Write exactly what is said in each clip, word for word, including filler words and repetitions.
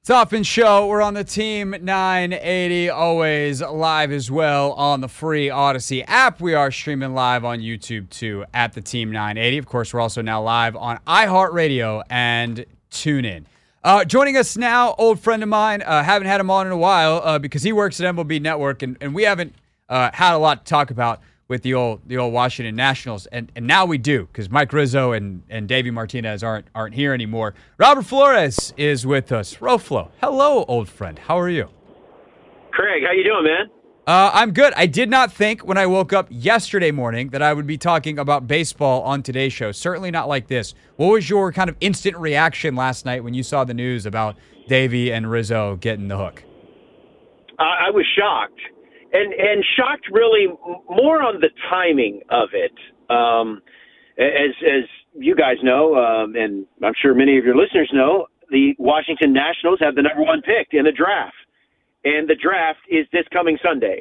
Toffin Show. We're on the Team nine eighty, always live as well on the free Odyssey app. We are streaming live on YouTube too at the Team nine eighty. Of course, we're also now live on iHeartRadio and TuneIn. Uh, joining us now, old friend of mine. Uh, haven't had him on in a while uh, because he works at M L B Network, and, and we haven't uh, had a lot to talk about with the old the old Washington Nationals, and and now we do because Mike Rizzo and and Davey Martinez aren't aren't here anymore. Robert Flores is with us. Roflo, hello, old friend. How are you? Craig, how you doing, man? Uh, I'm good. I did not think when I woke up yesterday morning that I would be talking about baseball on today's show. Certainly not like this. What was your kind of instant reaction last night when you saw the news about Davey and Rizzo getting the hook? I, I was shocked. And and shocked really more on the timing of it. Um, as as you guys know, um, and I'm sure many of your listeners know, the Washington Nationals have the number one pick in the draft. And the draft is this coming Sunday.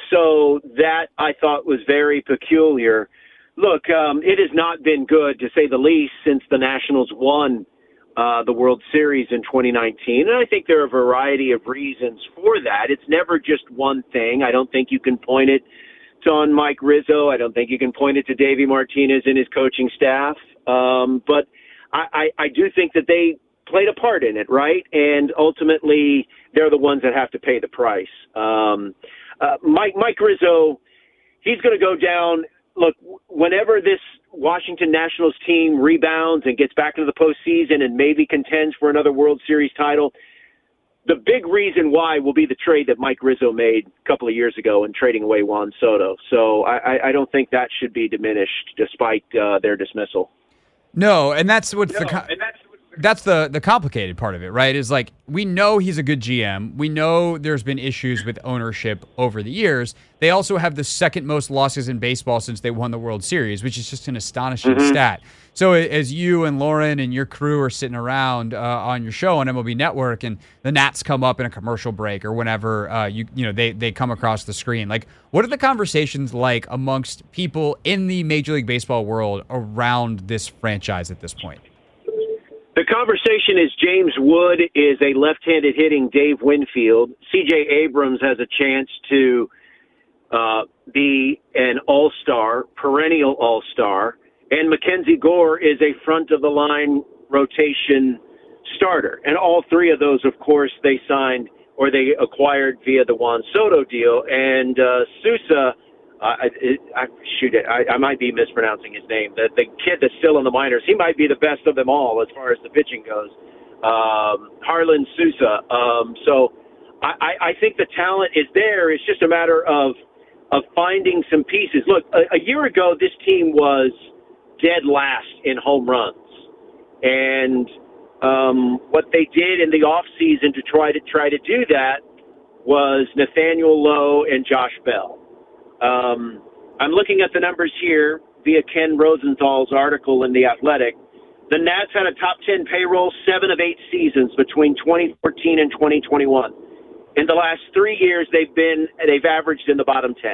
So that I thought was very peculiar. Look, um, it has not been good, to say the least, since the Nationals won Uh, the World Series in twenty nineteen. And I think there are a variety of reasons for that. It's never just one thing. I don't think you can point it to on Mike Rizzo. I don't think you can point it to Davey Martinez and his coaching staff. Um, but I, I, I do think that they played a part in it, right? And ultimately, they're the ones that have to pay the price. Um, uh, Mike, Mike Rizzo, he's going to go down. Look, whenever this Washington Nationals team rebounds and gets back into the postseason and maybe contends for another World Series title, the big reason why will be the trade that Mike Rizzo made a couple of years ago in trading away Juan Soto. So I, I don't think that should be diminished despite uh, their dismissal. No, and that's what's no, the co- and that's that's the the complicated part of it, right? Is like we know he's a good G M. We know there's been issues with ownership over the years. They also have the second most losses in baseball since they won the World Series, which is just an astonishing mm-hmm. stat. So as you and Lauren and your crew are sitting around uh, on your show on M L B Network, and the Nats come up in a commercial break or whenever uh, you you know they they come across the screen, like what are the conversations like amongst people in the Major League Baseball world around this franchise at this point? The conversation is James Wood is a left-handed hitting Dave Winfield. C J Abrams has a chance to uh, be an all-star, perennial all-star, and Mackenzie Gore is a front-of-the-line rotation starter. And all three of those, of course, they signed or they acquired via the Juan Soto deal. And uh, Sousa, uh, I, I, shoot it, I, I might be mispronouncing his name. The, the kid that's still in the minors, he might be the best of them all as far as the pitching goes. Um, Harlan Sousa. Um, so I, I think the talent is there. It's just a matter of of finding some pieces. Look, a, a year ago, this team was dead last in home runs. And um, what they did in the offseason to try to try to do that was Nathaniel Lowe and Josh Bell. Um, I'm looking at the numbers here via Ken Rosenthal's article in The Athletic. The Nats had a top ten payroll seven of eight seasons between twenty fourteen and twenty twenty-one. In the last three years, they've been they've averaged in the bottom ten.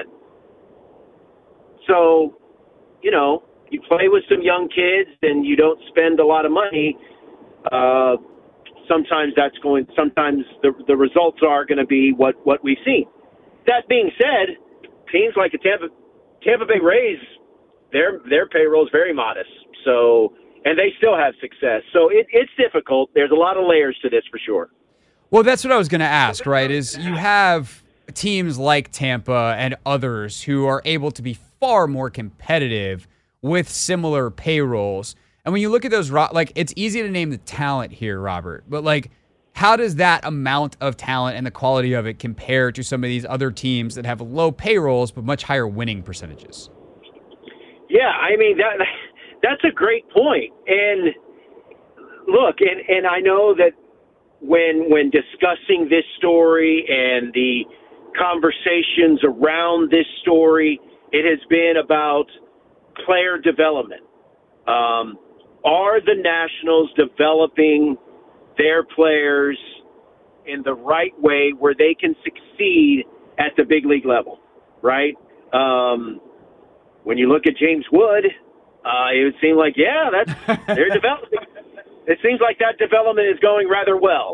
So, you know, you play with some young kids and you don't spend a lot of money. Uh, sometimes that's going. Sometimes the the results are going to be what what we've seen. That being said, teams like the Tampa Tampa Bay Rays, their their payroll is very modest. So, and they still have success. So it, it's difficult. There's a lot of layers to this for sure. Well, that's what I was going to ask, right, is you have teams like Tampa and others who are able to be far more competitive with similar payrolls. And when you look at those, like, it's easy to name the talent here, Robert, but, like, how does that amount of talent and the quality of it compare to some of these other teams that have low payrolls but much higher winning percentages? Yeah, I mean, that that's a great point. And, look, and, and I know that when when discussing this story and the conversations around this story, it has been about player development. Um, are the Nationals developing their players in the right way where they can succeed at the big league level, right? Um, when you look at James Wood, uh, it would seem like, yeah, that's they're developing. It seems like that development is going rather well.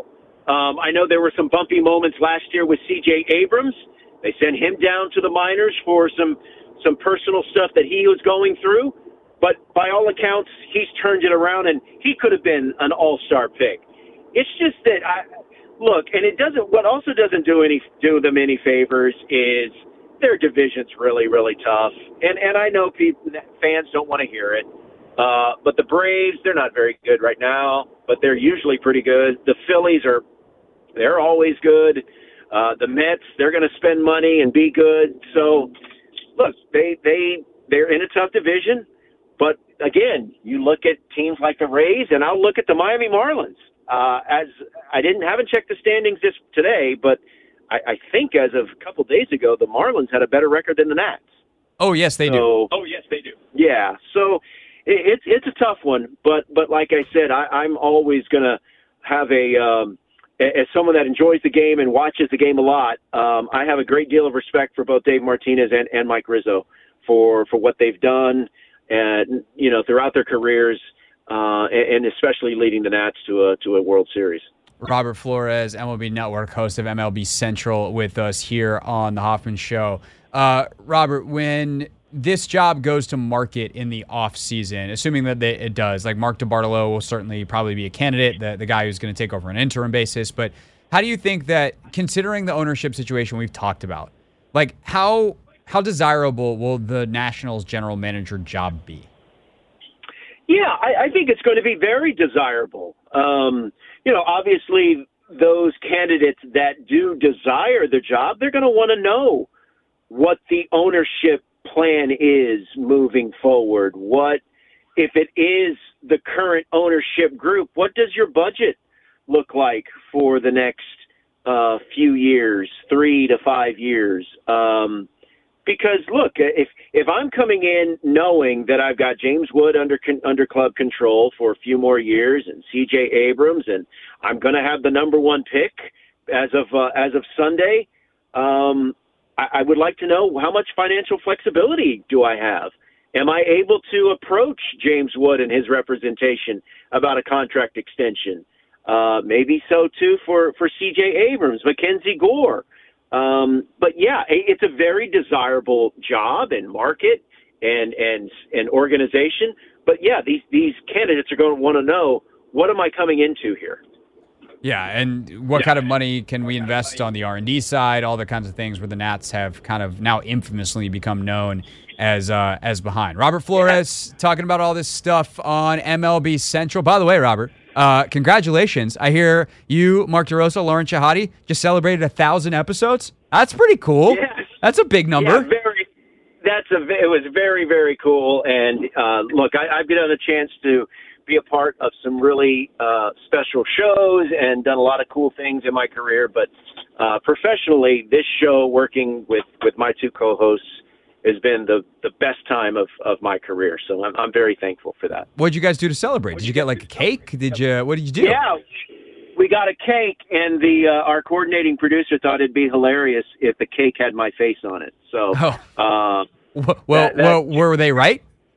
Um, I know there were some bumpy moments last year with C J Abrams. They sent him down to the minors for some some personal stuff that he was going through. But by all accounts, he's turned it around, and he could have been an all-star pick. It's just that I look, and it doesn't. What also doesn't do any do them any favors is their division's really, really tough. And and I know people fans don't want to hear it. Uh, but the Braves, they're not very good right now, but they're usually pretty good. The Phillies are, they're always good. Uh, the Mets, they're going to spend money and be good. So, look, they they they're in a tough division. But again, you look at teams like the Rays, and I'll look at the Miami Marlins. Uh, as I didn't haven't checked the standings this today, but I, I think as of a couple days ago, the Marlins had a better record than the Nats. Oh yes, they so, do. Oh yes, they do. Yeah. So. It's it's a tough one, but but like I said, I, I'm always going to have a um, as someone that enjoys the game and watches the game a lot. Um, I have a great deal of respect for both Dave Martinez and, and Mike Rizzo for for what they've done, and you know throughout their careers, uh, and, and especially leading the Nats to a to a World Series. Robert Flores, M L B Network host of M L B Central, with us here on the Hoffman Show. Uh, Robert, when this job goes to market in the off season, assuming that they, it does, like Mark DeBartolo will certainly probably be a candidate, the, the guy who's going to take over an interim basis. But how do you think that, considering the ownership situation we've talked about, like how how desirable will the Nationals general manager job be? Yeah, I, I think it's going to be very desirable. Um, you know, obviously those candidates that do desire the job, they're going to want to know what the ownership plan is moving forward. What, if it is the current ownership group, what does your budget look like for the next uh, few years, three to five years? Um, because look, if if I'm coming in knowing that I've got James Wood under under club control for a few more years and C J Abrams, and I'm going to have the number one pick as of uh, as of Sunday. Um, I would like to know, how much financial flexibility do I have? Am I able to approach James Wood and his representation about a contract extension? Uh, maybe so, too, for, for C J Abrams, Mackenzie Gore. Um, but, yeah, it's a very desirable job and market and, and, and organization. But, yeah, these, these candidates are going to want to know, what am I coming into here? Yeah, and what kind of money can we invest on the R and D side, all the kinds of things where the Nats have kind of now infamously become known as uh, as behind. Robert Flores talking about all this stuff on M L B Central. By the way, Robert, uh, congratulations. I hear you, Mark DeRosa, Lauren Shahadi just celebrated a thousand episodes. That's pretty cool. Yes. That's a big number. Yeah, very. That's a. It was very, very cool. And uh, look, I, I've gotten a chance to be a part of some really uh, special shows and done a lot of cool things in my career. But uh, professionally, this show, working with, with my two co-hosts, has been the, the best time of, of my career. So I'm, I'm very thankful for that. What did you guys do to celebrate? Did you get like a cake? Did you? What did you do? Yeah, we got a cake, and the uh, our coordinating producer thought it'd be hilarious if the cake had my face on it. So, oh. uh, well, that, that, well, were they right?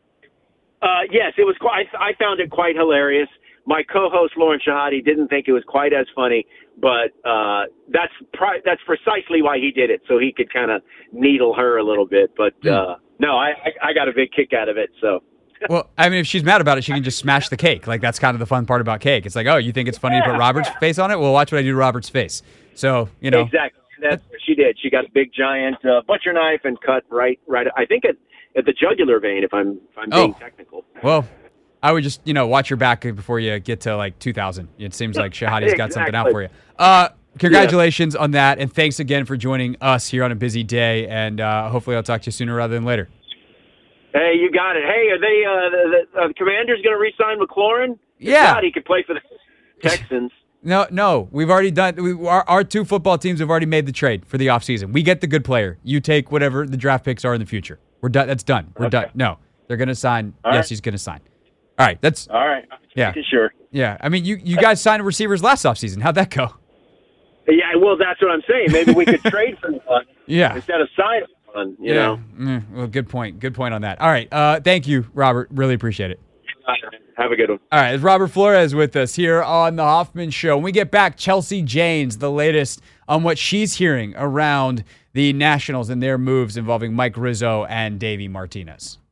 Uh, yes, it was quite. I found it quite hilarious. My co-host Lauren Shahadi didn't think it was quite as funny, but uh, that's pri- that's precisely why he did it, so he could kind of needle her a little bit. But uh, no, I, I I got a big kick out of it. So. Well, I mean, if she's mad about it, she can just smash the cake. Like, that's kind of the fun part about cake. It's like, oh, you think it's funny yeah, to put Robert's yeah. face on it? Well, watch what I do to Robert's face. So, you know. Exactly. That's what she did. She got a big, giant uh, butcher knife and cut right, right. I think at, at the jugular vein, if I'm, if I'm being oh. technical. Well, I would just, you know, watch your back before you get to, like, two thousand. It seems like Shahadi's got exactly. something out for you. Uh, congratulations yeah. on that, and thanks again for joining us here on a busy day, and uh, hopefully I'll talk to you sooner rather than later. Hey, you got it. Hey, are they uh, the, the, uh, the Commanders going to re-sign McLaurin? Yeah. God, he could play for the Texans. No, no. We've already done we, – our, our two football teams have already made the trade for the offseason. We get the good player. You take whatever the draft picks are in the future. We're done. That's done. We're okay. done. No, they're going to sign. All yes, right. he's going to sign. All right. That's – All right. Yeah. Sure. Yeah. I mean, you, you guys signed receivers last offseason. How'd that go? Yeah, well, that's what I'm saying. Maybe we could trade for one yeah. instead of signing one, you yeah. know. Mm, well, good point. Good point on that. All right. Uh, thank you, Robert. Really appreciate it. Have a good one. All right, it's Robert Flores with us here on the Hoffman Show. When we get back, Chelsea Janes, the latest on what she's hearing around the Nationals and their moves involving Mike Rizzo and Davey Martinez.